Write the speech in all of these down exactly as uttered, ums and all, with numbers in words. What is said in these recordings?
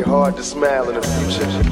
hard to smile in the future.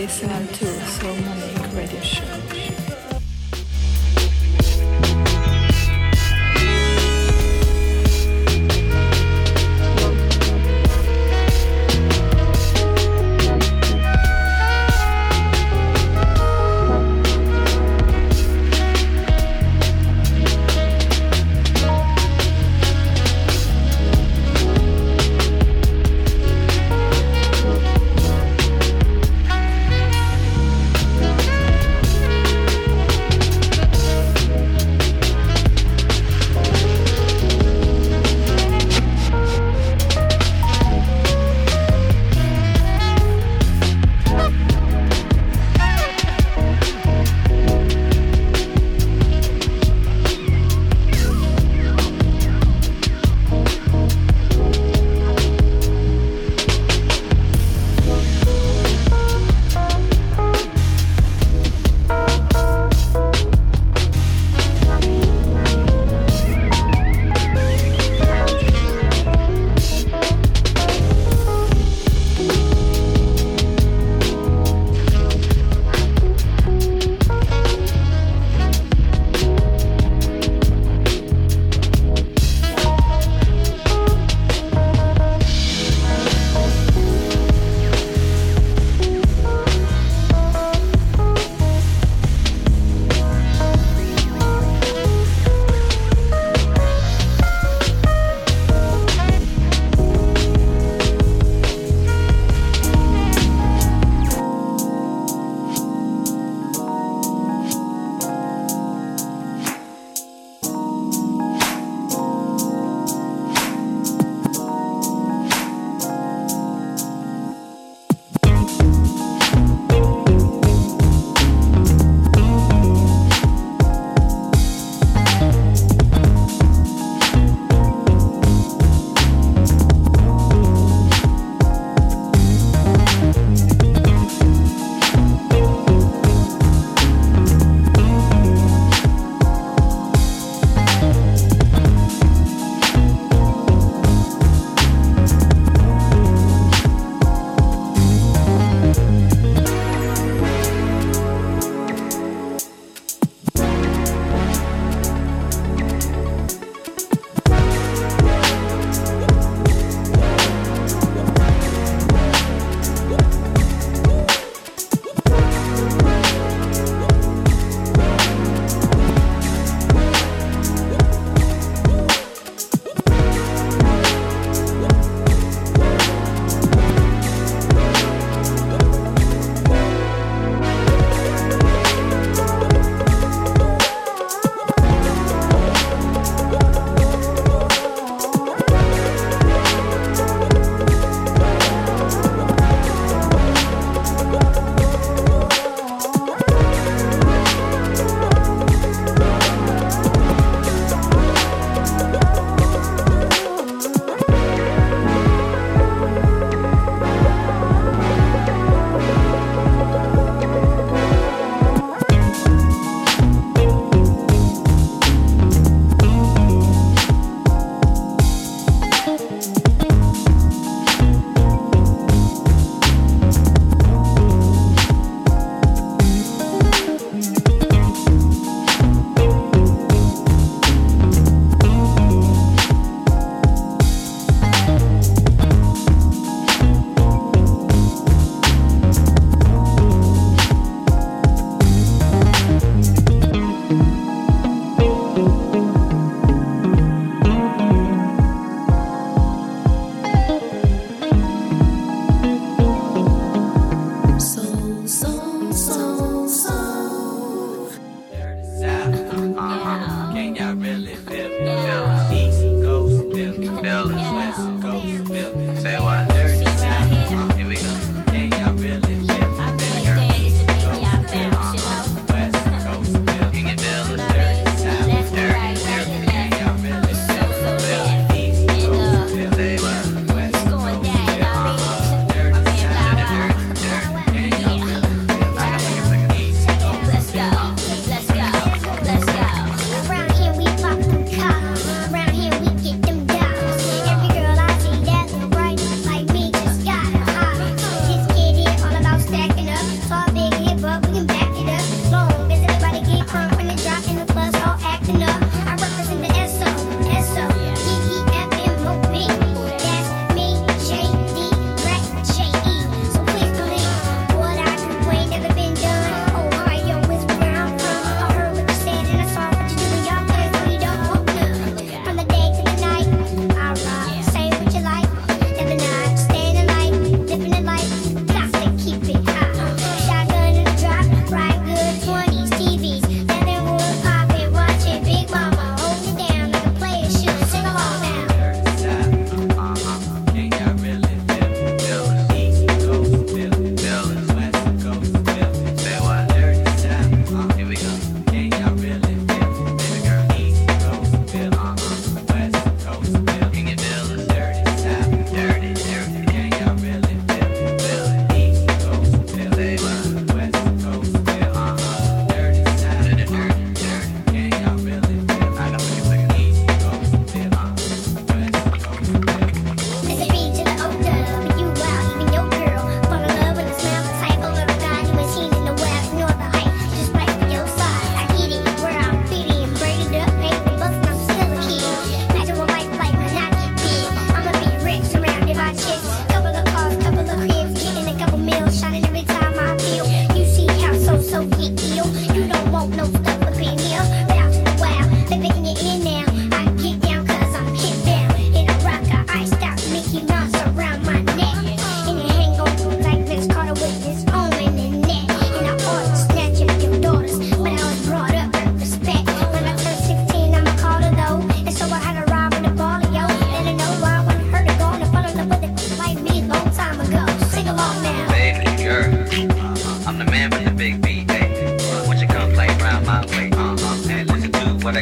listening to Soul Monique Radio Show.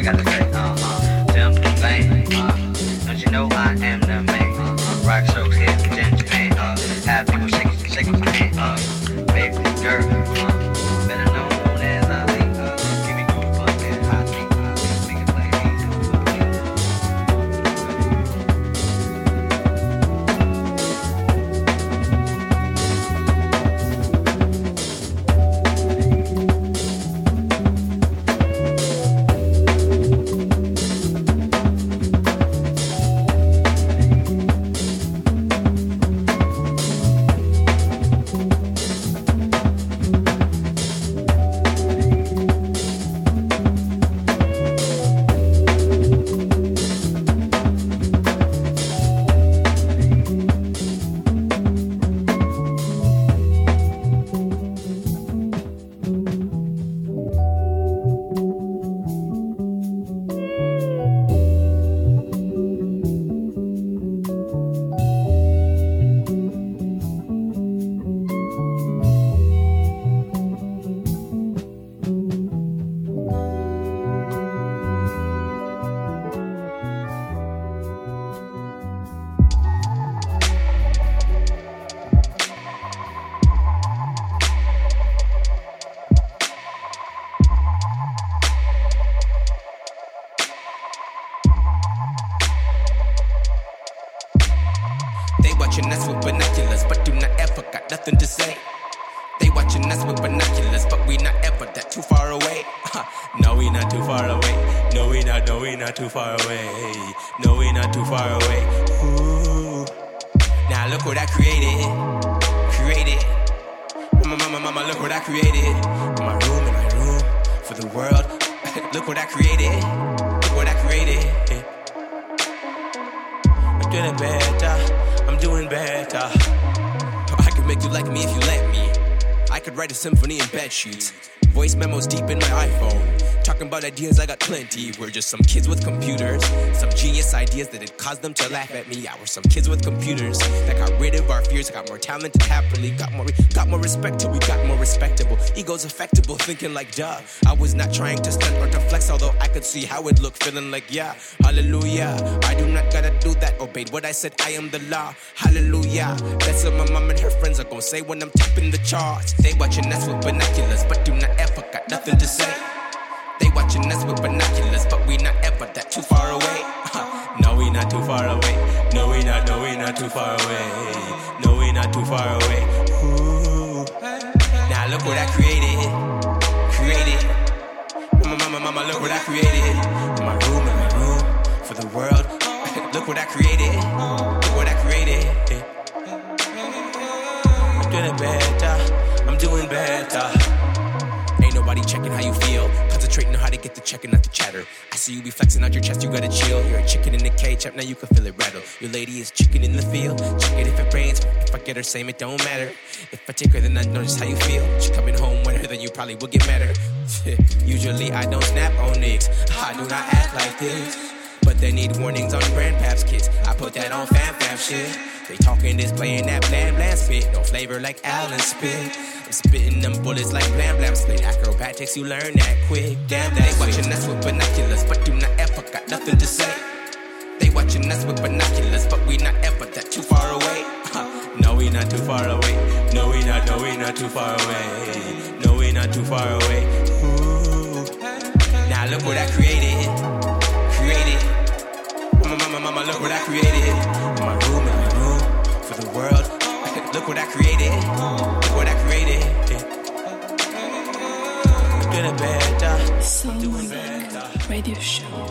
gotta say, uh-huh. Simple thing, uh, don't you know I am the man? Uh, rock strokes here, ginger man, uh, have people shaking, shaking my hand, uh, baby girl, uh, better known as I think, uh, give me goosebumps and I think, uh, make it play watching us with binoculars, but do not ever got nothing to say. They watching us with binoculars, but we not ever that too far away. No, we not too far away. No, we not, no, we not too far away. No, we not too far away. Ooh. Now look what I created. Created. Mama, mama, mama, look what I created. In my room, in my room, for the world. Look what I created. Look what I created. I'm doing better. I'm doing better. I could make you like me if you let me. I could write a symphony in bed sheets. Voice memos deep in my iPhone. Talking about ideas, I got plenty. We're just some kids with computers. Some genius ideas that had caused them to laugh at me. I was some kids with computers that got rid of our fears. Got more talented happily. Got more got more respect till we got more respectable. Egos affectable, thinking like duh. I was not trying to stunt or to flex, although I could see how it looked. Feeling like yeah, hallelujah. I do not gotta do that. Obeyed what I said, I am the law. Hallelujah. That's what my mom and her friends are gonna say when I'm tapping the charts. They watching us with binoculars, but do not ever got nothing to say. They watching us with binoculars, but we not ever that too far away. No, we not too far away. No, we not, no, we not too far away. No, we not too far away. Ooh. Now look what I created. Created. Mama, mama, mama, look what I created. In my room, in my room, for the world. Look what I created. Look what I created. I'm doing better. I'm doing better. Ain't nobody checking how you feel. Concentrating on how to get the check and not the chatter. I see you be flexing out your chest, you gotta chill. You're a chicken in the cage, up now you can feel it rattle. Your lady is chicken in the field. Check it if it rains. If I get her, same, it don't matter. If I take her, then I know just how you feel. She coming home with her, then you probably will get madder. Usually I don't snap on niggas. I do not act like this. But they need warnings on grandpaps kids. I put that on fam fam shit. They talking this, playing that bland bland spit. No flavor like Allen spit. I'm spitting them bullets like blam blam split. Acrobatics, you learn that quick. Damn, they watching us with binoculars, but do not ever got nothing to say. They watching us with binoculars, but we not ever that too far away. No, we not too far away. No, we not, no, we not too far away. No, we not too far away. Ooh. Now look what I created. Created. Mama, mama, mama, look what I created. In my room, in my room, for the world. Look what I created. Look what I created. I'm doing better. Soul Doing better. Radio Show.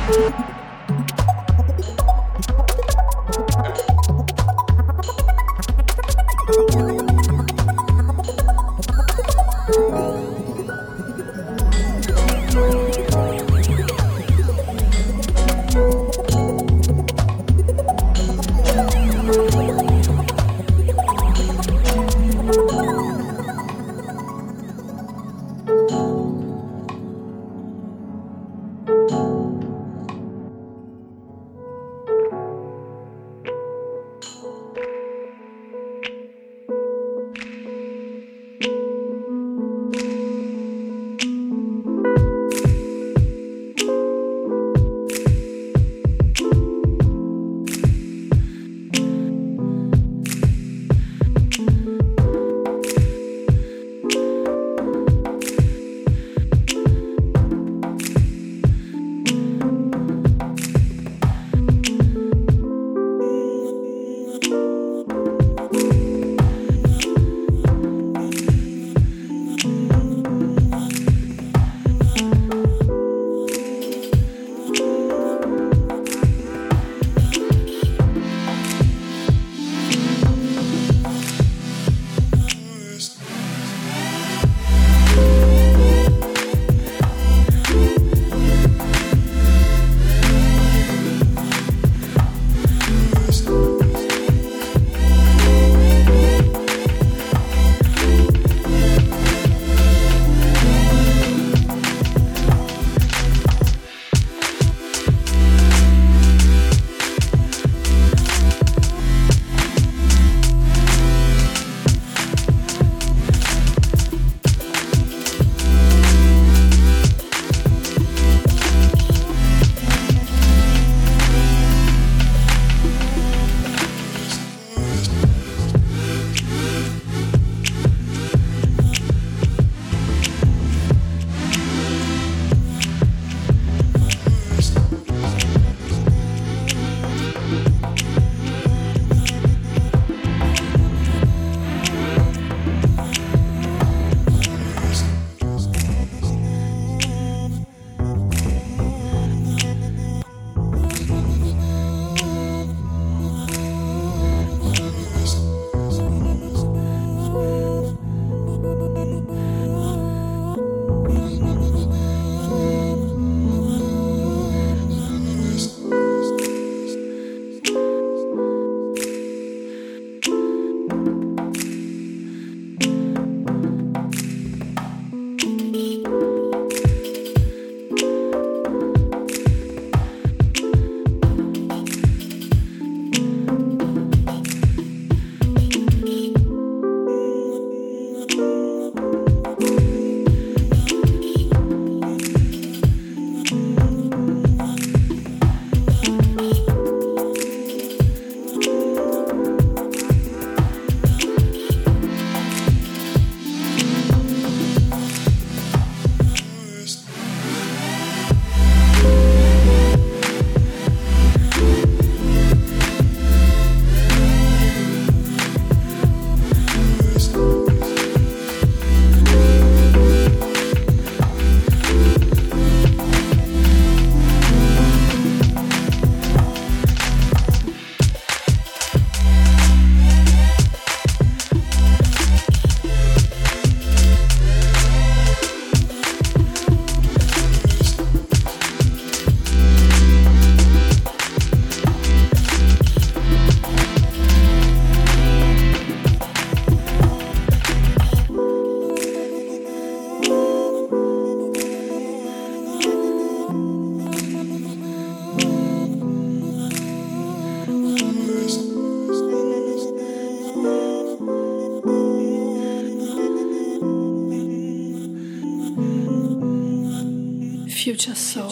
Future Soul.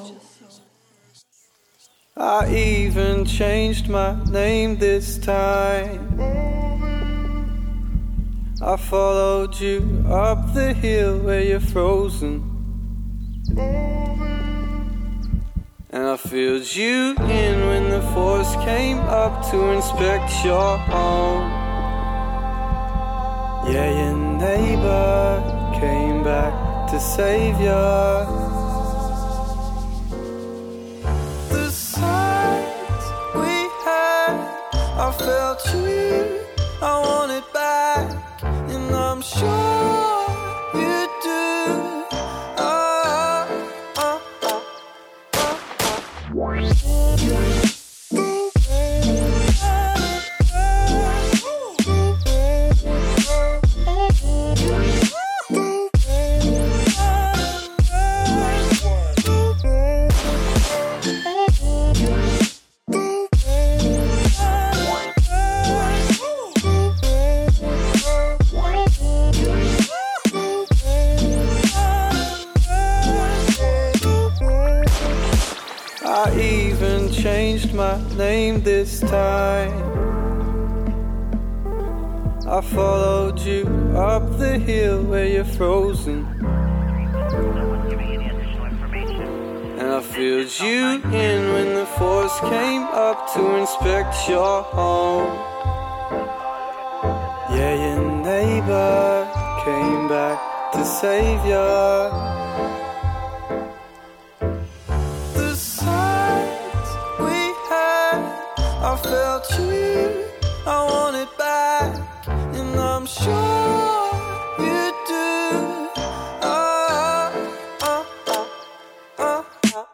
I even changed my name this time. I followed you up the hill where you're frozen, and I filled you in when the force came up to inspect your home. Yeah, your neighbor came back to save you. My name this time. I followed you up the hill where you're frozen, and I filled you in when the force came up to inspect your home. Yeah, your neighbor came back to save you. I felt you, I want it back, and I'm sure you do. Oh, oh, oh, oh, oh.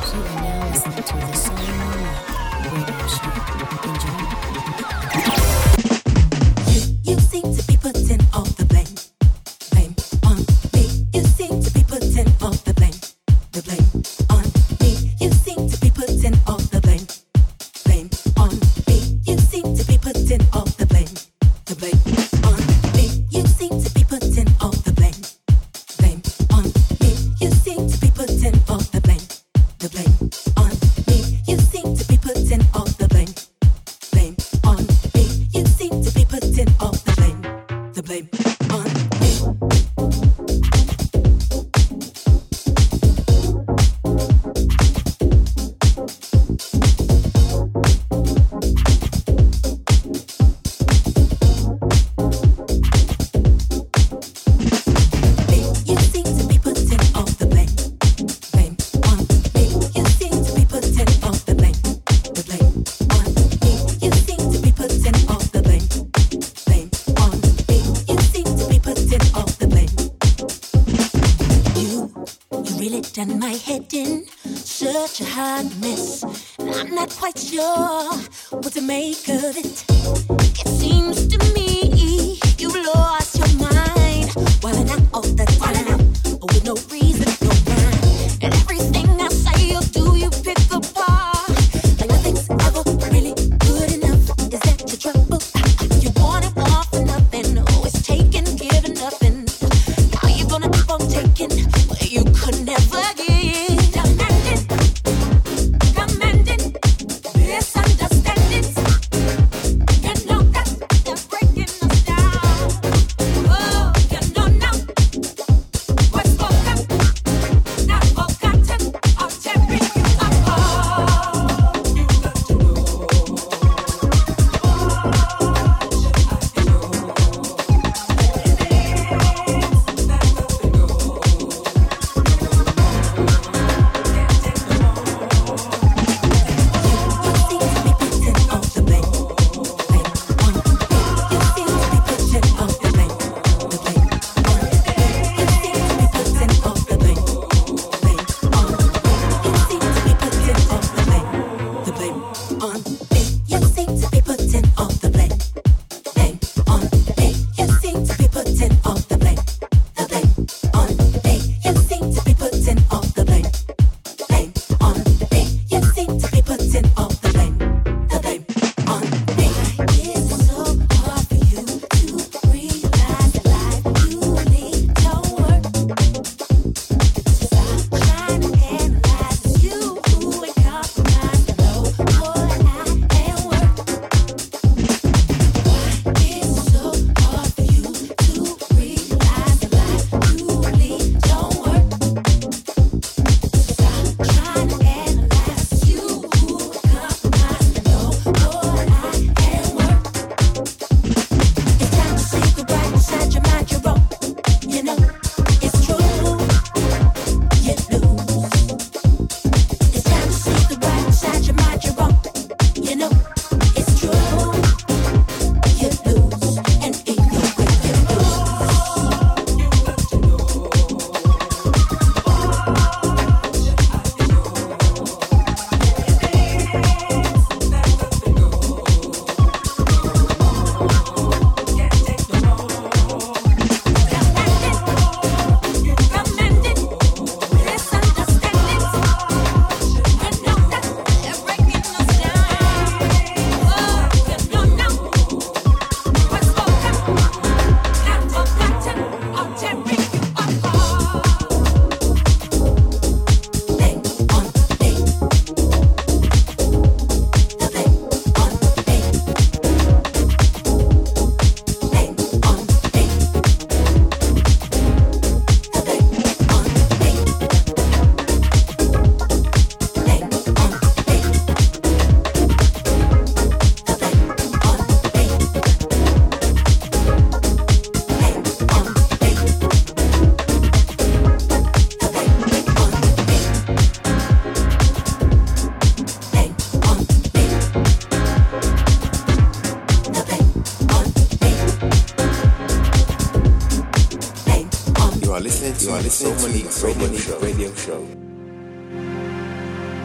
You are listening to so many radio show. Radio show.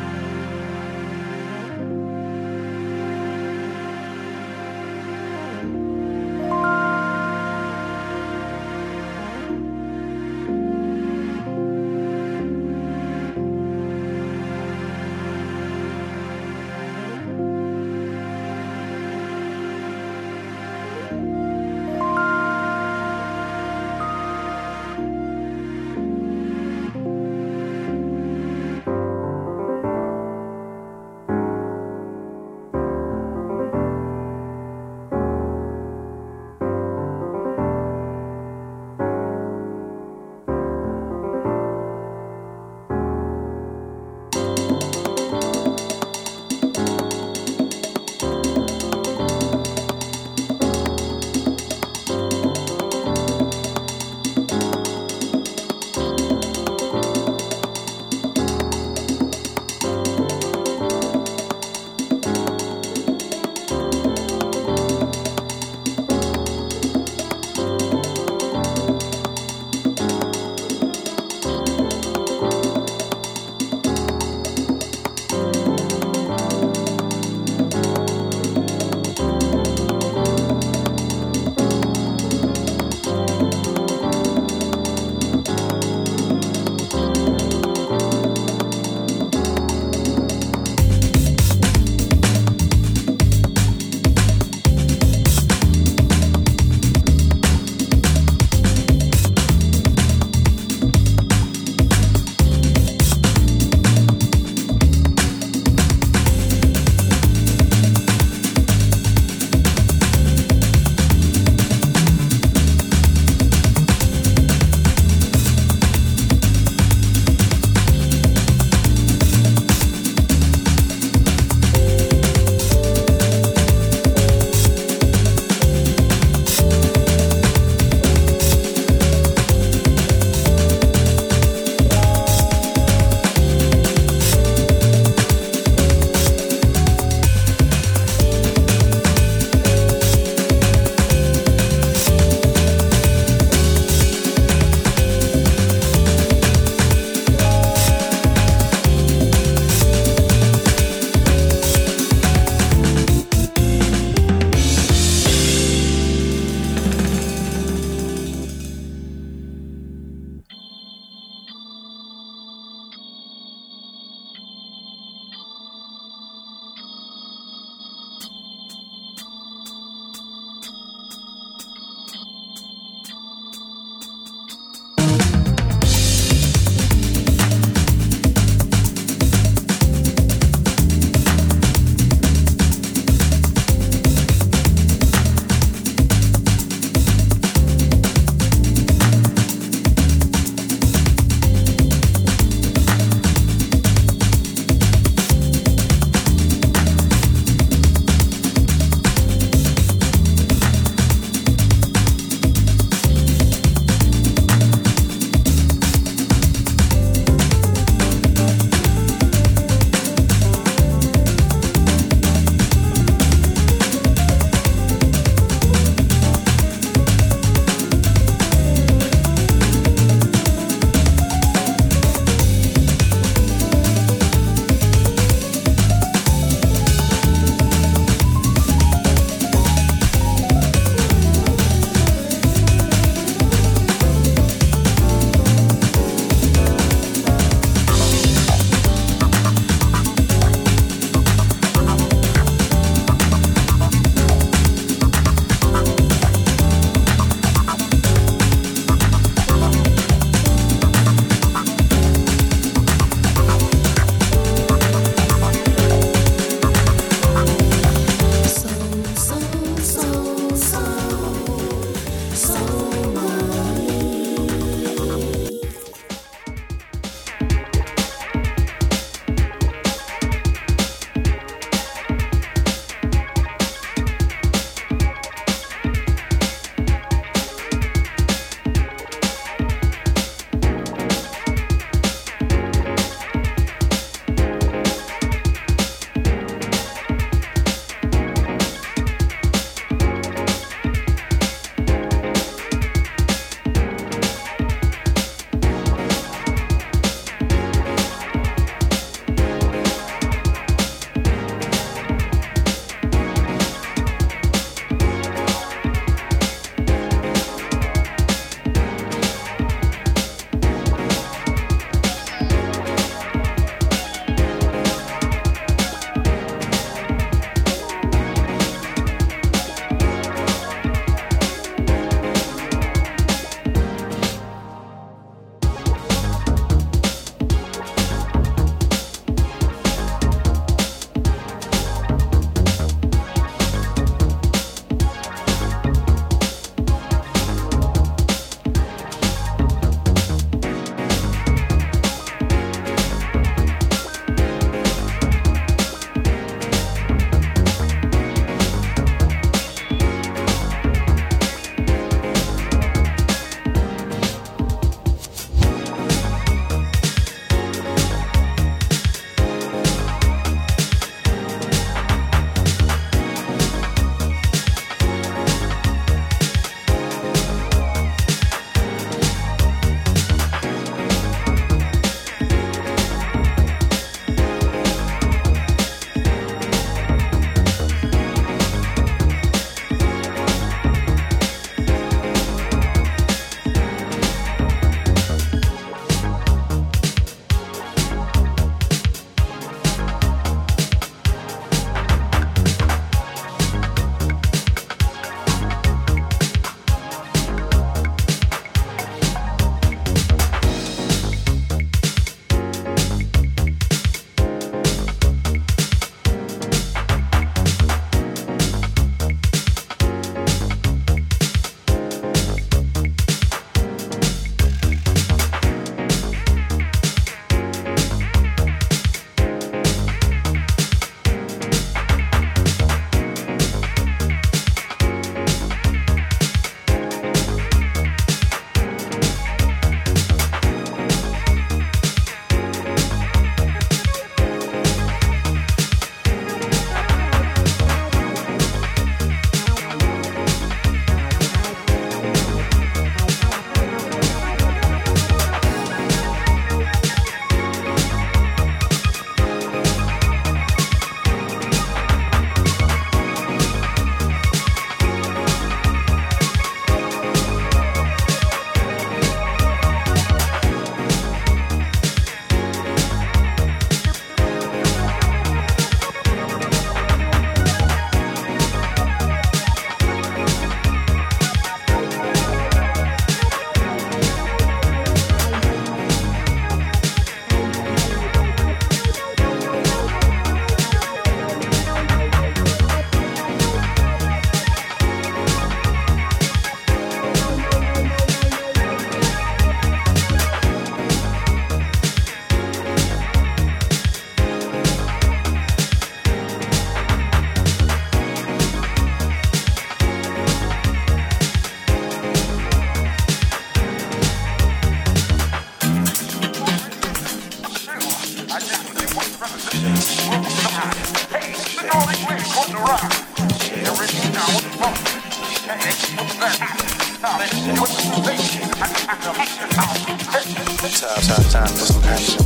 Time, time, time for some action.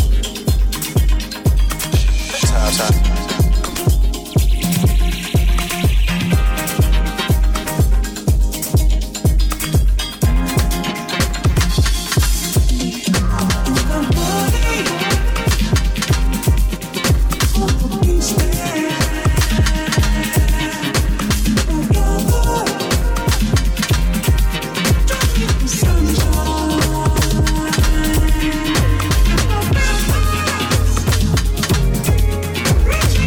Time, time. Reach